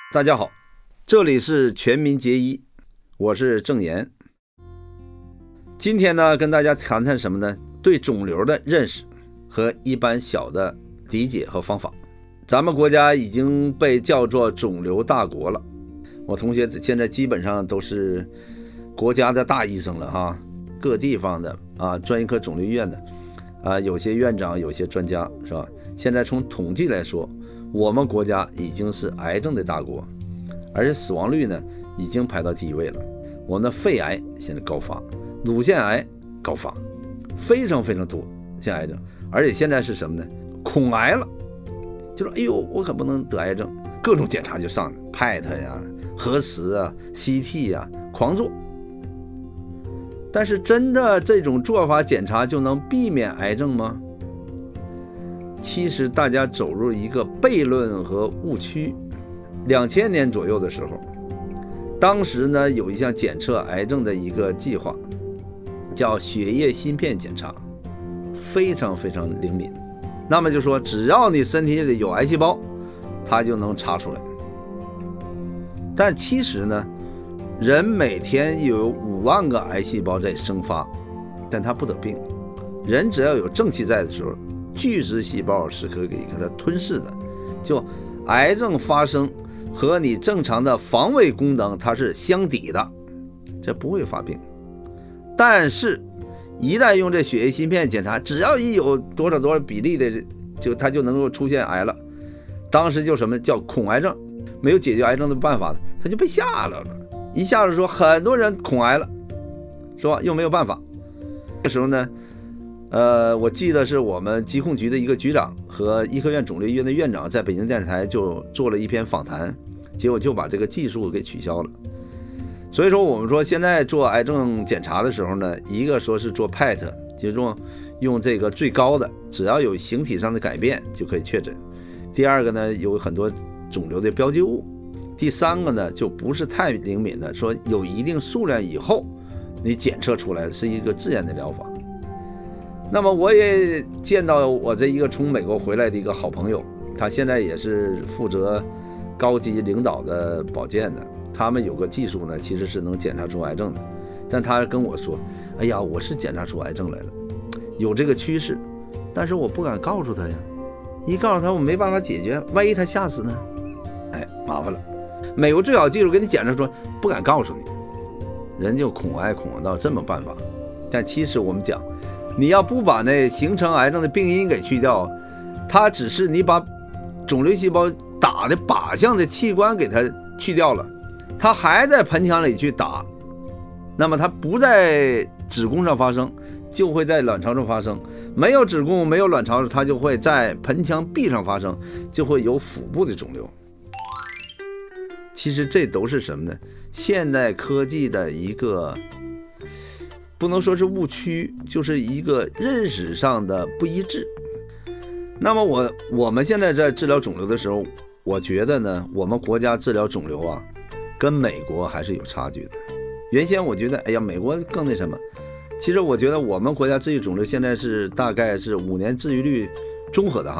大家好，这里是全民皆医，我是郑岩。今天呢，跟大家谈谈什么呢？对肿瘤的认识和一般小的理解和方法。咱们国家已经被叫做肿瘤大国了，我同学现在基本上都是国家的大医生了哈，各地方的专业科肿瘤医院的有些院长，有些专家是吧？现在从统计来说，我们国家已经是癌症的大国，而且死亡率呢已经排到第一位了。我们的肺癌现在高发，乳腺癌高发，非常非常多现在癌症，而且现在是什么呢？恐癌了，就说哎呦，我可不能得癌症，各种检查就上了 PET 呀、核磁啊、CT 呀，狂做。但是真的这种做法检查就能避免癌症吗？其实大家走入一个悖论和误区。2000年左右的时候，当时呢有一项检测癌症的一个计划，叫血液芯片检查，非常非常灵敏。那么就说只要你身体里有癌细胞，它就能查出来。但其实呢，人每天有5万个癌细胞在生发，但它不得病。人只要有正气在的时候，巨噬细胞是可以给它吞噬的，就癌症发生和你正常的防卫功能它是相抵的，这不会发病。但是一旦用这血液芯片检查，只要一有多少比例的，它就能够出现癌了。当时就什么叫恐癌症，没有解决癌症的办法，它就被吓了。一下子说很多人恐癌了，是吧？又没有办法。这时候呢我记得是我们疾控局的一个局长和医科院肿瘤医院的院长在北京电视台就做了一篇访谈，结果就把这个技术给取消了。所以说我们说现在做癌症检查的时候呢，一个说是做 PET， 就是用这个最高的，只要有形体上的改变就可以确诊。第二个呢，有很多肿瘤的标记物。第三个呢，就不是太灵敏的，说有一定数量以后你检测出来是一个自然的疗法。那么我也见到我这一个从美国回来的一个好朋友，他现在也是负责高级领导的保健的，他们有个技术呢，其实是能检查出癌症的。但他跟我说，哎呀，我是检查出癌症来了，有这个趋势，但是我不敢告诉他呀，一告诉他我没办法解决，万一他吓死呢？麻烦了。美国最好技术给你检查出来，不敢告诉你，人就恐癌恐到这么办法。但其实我们讲，你要不把那形成癌症的病因给去掉，它只是你把肿瘤细胞打的靶向的器官给它去掉了，它还在盆腔里去打，那么它不在子宫上发生，就会在卵巢中发生。没有子宫没有卵巢，它就会在盆腔壁上发生，就会有腹部的肿瘤。其实这都是什么呢？现代科技的一个不能说是误区，就是一个认识上的不一致。那么我们现在在治疗肿瘤的时候，我觉得呢，我们国家治疗肿瘤跟美国还是有差距的。原先我觉得哎呀，美国更那什么，其实我觉得我们国家治愈肿瘤现在是大概是5年治愈率综合的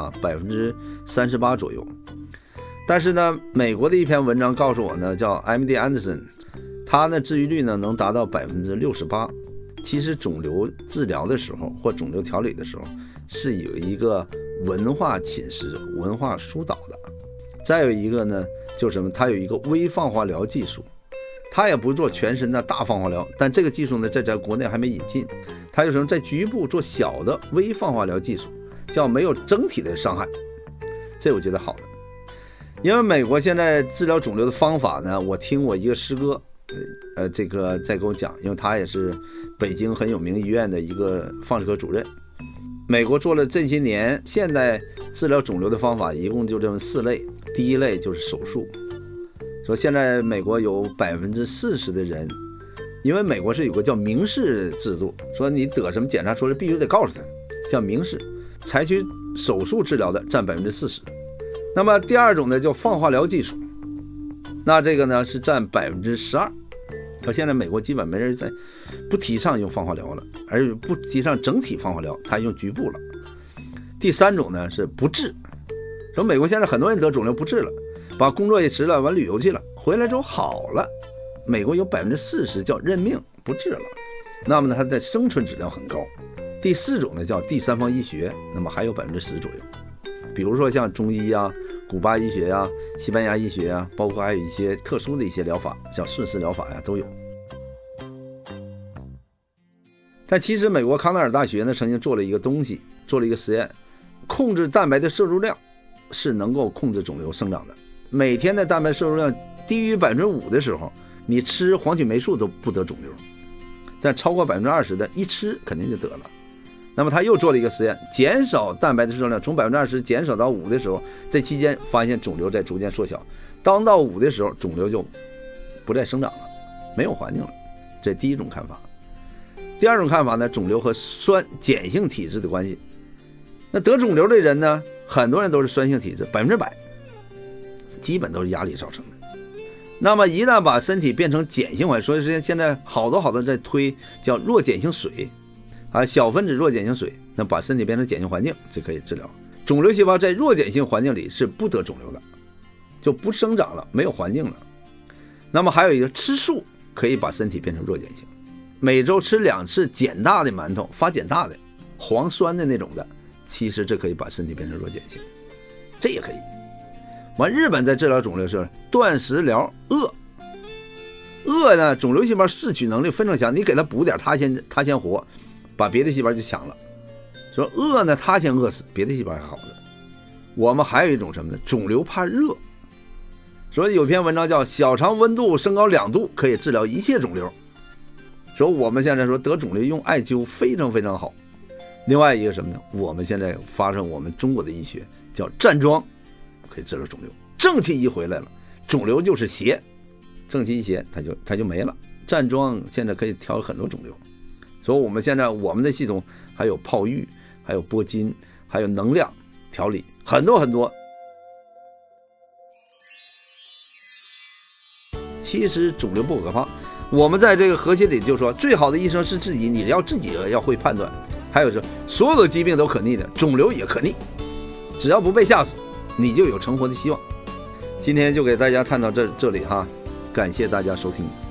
38%左右。但是呢，美国的一篇文章告诉我呢，叫 MD Anderson， 他呢治愈率呢能达到68%。其实肿瘤治疗的时候或肿瘤调理的时候是有一个文化侵蚀、文化疏导的。再有一个呢，就是什么？它有一个微放化疗技术，它也不做全身的大放化疗，但这个技术呢在国内还没引进。它有什么？在局部做小的微放化疗技术，叫没有整体的伤害，这我觉得好的。因为美国现在治疗肿瘤的方法呢，我听我一个师哥这个在跟我讲，因为他也是北京很有名医院的一个放射科主任。美国做了这些年，现在治疗肿瘤的方法一共就这么4类。第一类就是手术，说现在美国有40%的人，因为美国是有个叫明示制度，说你得什么检查出来必须得告诉他，叫明示，采取手术治疗的占40%。那么第二种呢叫放化疗技术，那这个呢是占12%。到现在美国基本没人在不提倡用放化疗了，而且不提倡整体放化疗，他用局部了。第三种呢是不治，说美国现在很多人得肿瘤不治了， 把工作也辞了，完旅游去了，回来之后好了。美国有40%叫认命不治了，那么呢，它的生存质量很高。第4种呢叫第三方医学，那么还有10%左右。比如说像中医啊、古巴医学啊、西班牙医学啊，包括还有一些特殊的一些疗法，像顺势疗法呀都有。但其实美国康奈尔大学呢曾经做了一个东西，做了一个实验，控制蛋白的摄入量是能够控制肿瘤生长的。每天的蛋白摄入量低于5%的时候，你吃黄曲霉素都不得肿瘤，但超过20%的一吃肯定就得了。那么他又做了一个实验，减少蛋白的摄入量，从20%减少到5%的时候，这期间发现肿瘤在逐渐缩小，当到5的时候，肿瘤就不再生长了，没有环境了。这第一种看法。第二种看法呢，肿瘤和酸碱性体质的关系。那得肿瘤的人呢，很多人都是酸性体质，100%，基本都是压力造成的。那么一旦把身体变成碱性环境，所以现在好多在推叫弱碱性水啊，小分子弱碱性水，那把身体变成碱性环境，这可以治疗。肿瘤细胞在弱碱性环境里是不得肿瘤的，就不生长了，没有环境了。那么还有一个吃素可以把身体变成弱碱性，每周吃2次碱大的馒头，发碱大的黄酸的那种的，其实这可以把身体变成弱碱性，这也可以。完，日本在治疗肿瘤是断食疗锷呢，肿瘤细胞摄取能力非常强，你给它补点，它先活，把别的细胞就抢了。说锷呢，它先饿死，别的细胞还好的。我们还有一种什么呢？肿瘤怕热。所以有篇文章叫小肠温度升高2度可以治疗一切肿瘤。说我们现在说得肿瘤用艾灸非常非常好。另外一个什么呢？我们现在发生我们中国的医学叫站桩，可以治疗肿瘤。正气一回来了，肿瘤就是邪，正气一邪它就没了。站桩现在可以调很多肿瘤。所以我们现在我们的系统还有泡浴，还有拨筋，还有能量调理，很多。其实肿瘤不可怕，我们在这个核心里就说，最好的医生是自己，你要自己要会判断。还有是所有的疾病都可逆的，肿瘤也可逆，只要不被吓死，你就有成活的希望。今天就给大家探讨这里哈，感谢大家收听。